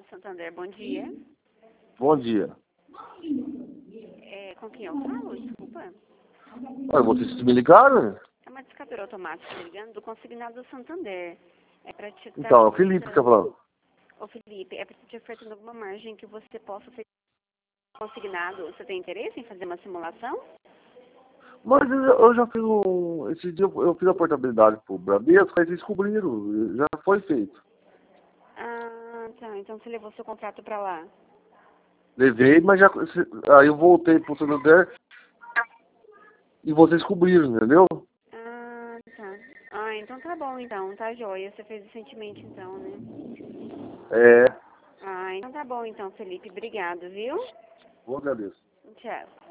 Santander, bom dia. Bom dia. Com quem eu falo? Desculpa. Olha, vocês me ligaram? É uma descarteira automática ligando do consignado do Santander. É para te estar Então, é o Felipe que tá falando. Ô Felipe, é para te ofertando alguma margem que você possa ser consignado. Você tem interesse em fazer uma simulação? Mas eu já fiz esse dia eu fiz a portabilidade pro Bradesco, aí eles descobriram, já foi feito. Ah, tá. Então você levou seu contrato para lá. Levei, mas já. Aí eu voltei pro Santander e vocês cobriram, entendeu? Ah, tá. Ah, então tá bom então, tá joia. Você fez recentemente então, né? É, Ah, então tá bom então, Felipe. Obrigado, viu? eu agradeço. Tchau.